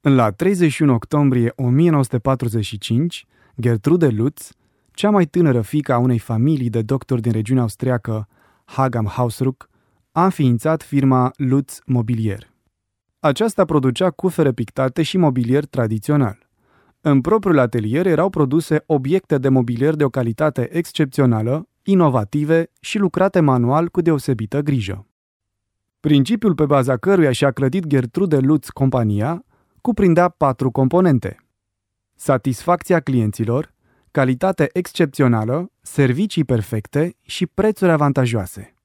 La 31 octombrie 1945, Gertrude Lutz, cea mai tânără fiică a unei familii de doctori din regiunea austriacă Hagam-Hausruck, a înființat firma Lutz Mobilier. Aceasta producea cufere pictate și mobilier tradițional. În propriul atelier erau produse obiecte de mobilier de o calitate excepțională, inovative și lucrate manual cu deosebită grijă. Principiul pe baza căruia și-a clădit Gertrude Lutz compania cuprindea 4 componente: satisfacția clienților, calitate excepțională, servicii perfecte și prețuri avantajoase.